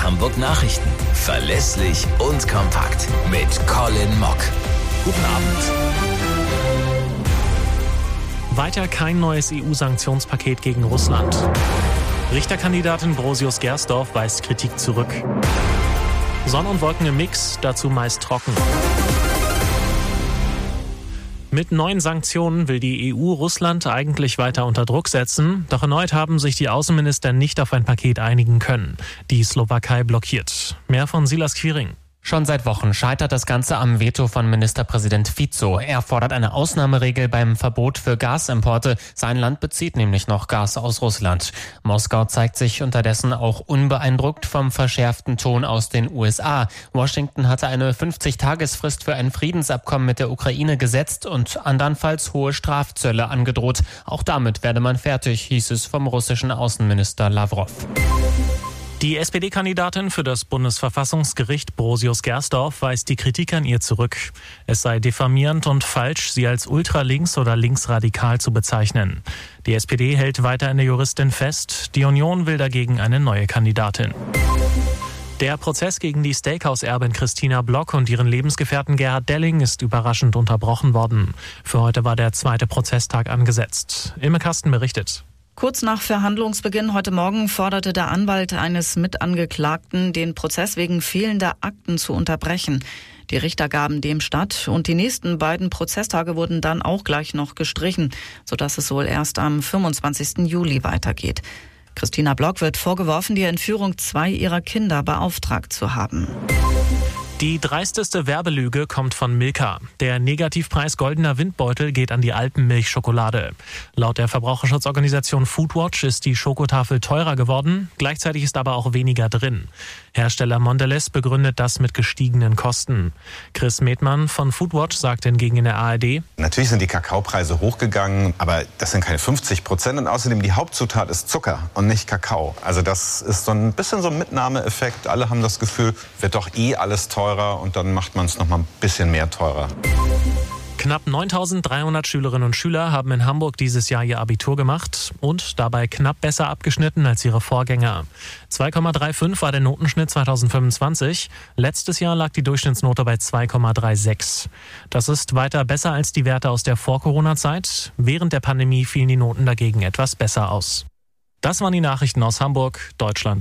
Hamburg Nachrichten. Verlässlich und kompakt. Mit Colin Mock. Guten Abend. Weiter kein neues EU-Sanktionspaket gegen Russland. Richterkandidatin Brosius Gersdorf weist Kritik zurück. Sonne und Wolken im Mix, dazu meist trocken. Mit neuen Sanktionen will die EU Russland eigentlich weiter unter Druck setzen. Doch erneut haben sich die Außenminister nicht auf ein Paket einigen können. Die Slowakei blockiert. Mehr von Silas Quiring. Schon seit Wochen scheitert das Ganze am Veto von Ministerpräsident Fico. Er fordert eine Ausnahmeregel beim Verbot für Gasimporte. Sein Land bezieht nämlich noch Gas aus Russland. Moskau zeigt sich unterdessen auch unbeeindruckt vom verschärften Ton aus den USA. Washington hatte eine 50-Tagesfrist für ein Friedensabkommen mit der Ukraine gesetzt und andernfalls hohe Strafzölle angedroht. Auch damit werde man fertig, hieß es vom russischen Außenminister Lavrov. Die SPD-Kandidatin für das Bundesverfassungsgericht Brosius Gersdorf weist die Kritik an ihr zurück. Es sei diffamierend und falsch, sie als ultralinks oder linksradikal zu bezeichnen. Die SPD hält weiter an der Juristin fest. Die Union will dagegen eine neue Kandidatin. Der Prozess gegen die Steakhouse-Erbin Christina Block und ihren Lebensgefährten Gerhard Delling ist überraschend unterbrochen worden. Für heute war der zweite Prozesstag angesetzt. Imme Kasten berichtet. Kurz nach Verhandlungsbeginn heute Morgen forderte der Anwalt eines Mitangeklagten, den Prozess wegen fehlender Akten zu unterbrechen. Die Richter gaben dem statt und die nächsten beiden Prozesstage wurden dann auch gleich noch gestrichen, sodass es wohl erst am 25. Juli weitergeht. Christina Block wird vorgeworfen, die Entführung 2 ihrer Kinder beauftragt zu haben. Die dreisteste Werbelüge kommt von Milka. Der Negativpreis Goldener Windbeutel geht an die Alpenmilchschokolade. Laut der Verbraucherschutzorganisation Foodwatch ist die Schokotafel teurer geworden. Gleichzeitig ist aber auch weniger drin. Hersteller Mondelez begründet das mit gestiegenen Kosten. Chris Medmann von Foodwatch sagt hingegen in der ARD: Natürlich sind die Kakaopreise hochgegangen, aber das sind keine 50%. Und außerdem die Hauptzutat ist Zucker und nicht Kakao. Also das ist so ein bisschen so ein Mitnahmeeffekt. Alle haben das Gefühl, wird doch alles teurer und dann macht man es noch mal ein bisschen mehr teurer. Knapp 9.300 Schülerinnen und Schüler haben in Hamburg dieses Jahr ihr Abitur gemacht und dabei knapp besser abgeschnitten als ihre Vorgänger. 2,35 war der Notenschnitt 2025. Letztes Jahr lag die Durchschnittsnote bei 2,36. Das ist weiter besser als die Werte aus der Vor-Corona-Zeit. Während der Pandemie fielen die Noten dagegen etwas besser aus. Das waren die Nachrichten aus Hamburg, Deutschland.